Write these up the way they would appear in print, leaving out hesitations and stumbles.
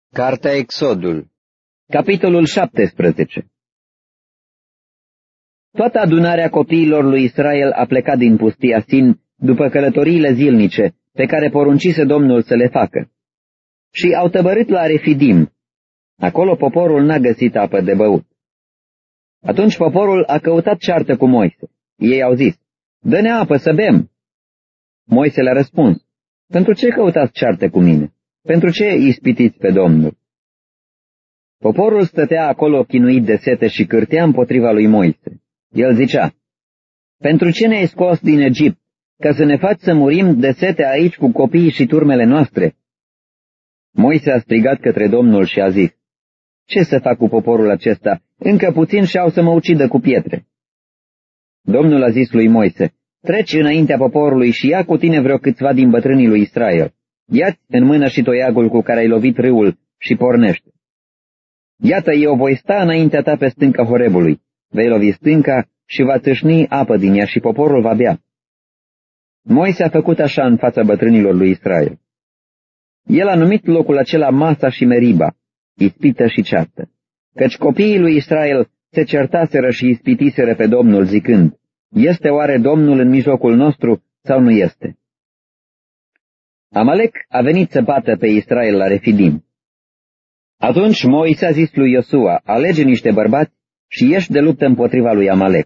Cartea Exodul, capitolul 17. Toată adunarea copiilor lui Israel a plecat din pustia Sin după călătoriile zilnice pe care poruncise Domnul să le facă. Și au tăbărât la Refidim. Acolo poporul n-a găsit apă de băut. Atunci poporul a căutat ceartă cu Moise. Ei au zis: "Dă-ne apă să bem." Moise le-a răspuns: "Pentru ce căutați ceartă cu mine? Pentru ce ispitiți pe Domnul?" Poporul stătea acolo chinuit de sete și cârtea împotriva lui Moise. El zicea: "Pentru ce ne-ai scos din Egipt, ca să ne faci să murim de sete aici cu copiii și turmele noastre?" Moise a strigat către Domnul și a zis: "Ce să fac cu poporul acesta? Încă puțin și au să mă ucidă cu pietre." Domnul a zis lui Moise: "Treci înaintea poporului și ia cu tine vreo câțiva din bătrânii lui Israel. Ia-ți în mână și toiagul cu care ai lovit râul și pornește. Iată, eu voi sta înaintea ta pe stânca Horebului. Vei lovi stânca și va țâșni apă din ea și poporul va bea." Moise a făcut așa în fața bătrânilor lui Israel. El a numit locul acela Masa și Meriba, ispită și ceartă, căci copiii lui Israel se certaseră și ispitiseră pe Domnul zicând: "Este oare Domnul în mijlocul nostru sau nu este?" Amalek a venit să bată pe Israel la Refidim. Atunci Moise a zis lui Iosua: "Alege niște bărbați și ieși de luptă împotriva lui Amalek.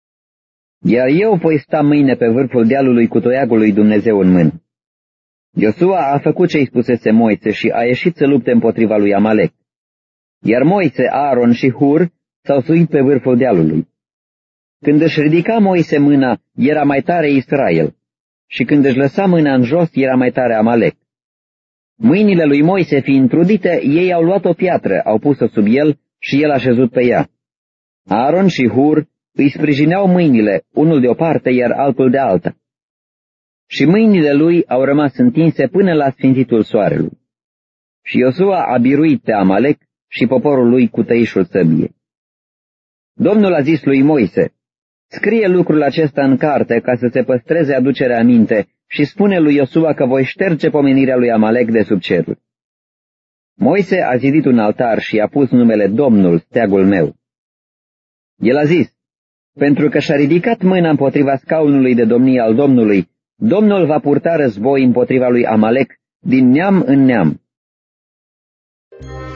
Iar eu voi sta mâine pe vârful dealului cu toiagul lui Dumnezeu în mână." Iosua a făcut ce-i spusese Moise și a ieșit să lupte împotriva lui Amalek. Iar Moise, Aaron și Hur s-au suit pe vârful dealului. Când își ridica Moise mâna, era mai tare Israel, și când își lăsa mâna în jos, era mai tare Amalek. Mâinile lui Moise fiind trudite, ei au luat o piatră, au pus-o sub el și el a șezut pe ea. Aaron și Hur îi sprijineau mâinile, unul de o parte, iar altul de alta. Și mâinile lui au rămas întinse până la sfințitul soarelui. Și Iosua a biruit pe Amalek și poporul lui cu tăișul săbiei. Domnul a zis lui Moise: "Scrie lucrul acesta în carte ca să se păstreze aducerea aminte și spune lui Iosua că voi șterge pomenirea lui Amalek de sub ceruri." Moise a zidit un altar și a pus numele Domnul, steagul meu. El a zis: "Pentru că și-a ridicat mâna împotriva scaunului de domnie al Domnului, Domnul va purta război împotriva lui Amalek din neam în neam."